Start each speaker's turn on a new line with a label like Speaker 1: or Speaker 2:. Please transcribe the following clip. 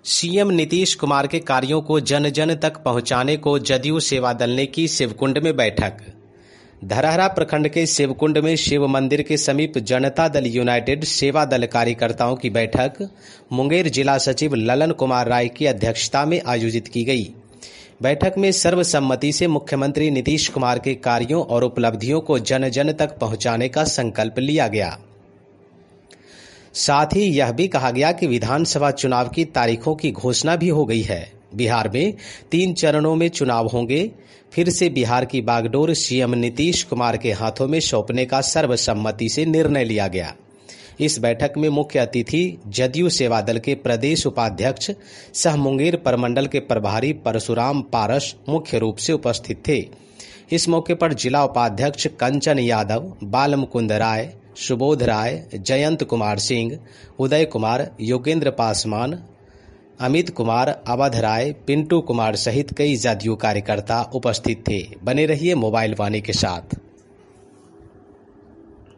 Speaker 1: CM Nitish Kumar के कार्यों को जन जन तक पहुंचाने को जदयू सेवा दल ने की शिवकुंड में बैठक। धरहरा प्रखंड के शिवकुंड में शिव मंदिर के समीप जनता दल यूनाइटेड सेवा दल कार्यकर्ताओं की बैठक मुंगेर जिला सचिव ललन कुमार राय की अध्यक्षता में आयोजित की गई। बैठक में सर्वसम्मति से मुख्यमंत्री नीतीश कुमार के कार्यों और उपलब्धियों को जन जन तक पहुंचाने का संकल्प लिया गया। साथ ही यह भी कहा गया कि विधानसभा चुनाव की तारीखों की घोषणा भी हो गई है। बिहार में 3 चरणों में चुनाव होंगे। फिर से बिहार की बागडोर सीएम नीतीश कुमार के हाथों में सौंपने का सर्वसम्मति से निर्णय लिया गया। इस बैठक में मुख्य अतिथि जदयू सेवा दल के प्रदेश उपाध्यक्ष सह मुंगेर प्रमंडल के प्रभारी परशुराम पारस मुख्य रूप से उपस्थित थे। इस मौके पर जिला उपाध्यक्ष कंचन यादव, बाल मुकुंद राय, सुबोध राय, जयंत कुमार सिंह, उदय कुमार, योगेंद्र पासवान, अमित कुमार, अवध राय, पिंटू कुमार सहित कई जदयू कार्यकर्ता उपस्थित थे। बने रहिए मोबाइल वाणी के साथ।